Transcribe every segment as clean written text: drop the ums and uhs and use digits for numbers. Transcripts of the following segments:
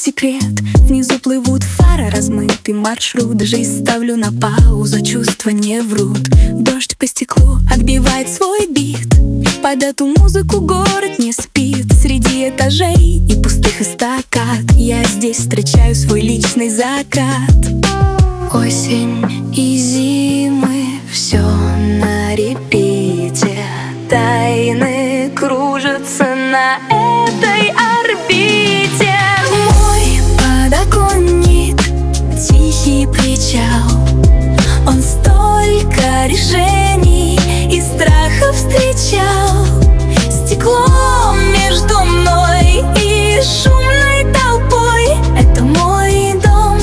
секрет. Внизу плывут фары, размытый маршрут. Жизнь ставлю на паузу, чувства не врут. Дождь по стеклу отбивает свой бит. Под эту музыку город не спит. Среди этажей и пустых эстакад я здесь встречаю свой личный закат. Осень и зимы, все на репите. Тайны кружатся на этой орбите. Мой подоконник, тихий причал. Он столько решений и страхов встречал. Стекло между мной и шумной толпой. Это мой дом,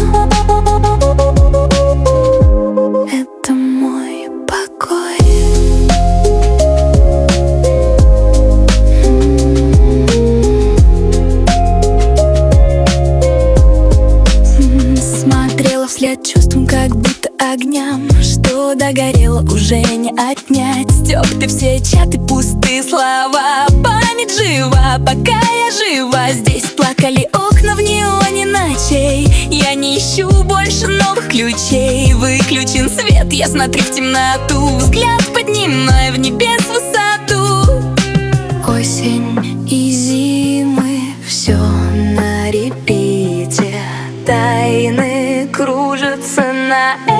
это мой покой. Смотрела вслед чувством, как будто огням, что догорело, уже не отнять. Стёрты все чаты, пустые слова. Память жива, пока я жива. Здесь плакали окна в неоне ночей. Я не ищу больше новых ключей. Выключен свет, я смотрю в темноту. Взгляд поднимаю в небес высоту. Осень и зимы, все на репите. Тайны кружатся на